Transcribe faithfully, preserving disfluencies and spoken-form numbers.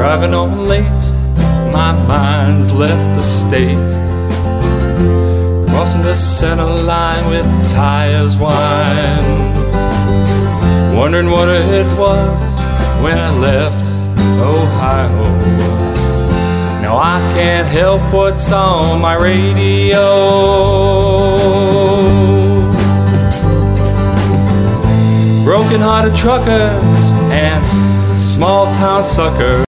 Driving on late, my mind's left the state. Crossing the center line with the tires whine. Wondering what it was when I left Ohio. Now I can't help what's on my radio. Broken-hearted truckers and small-town suckers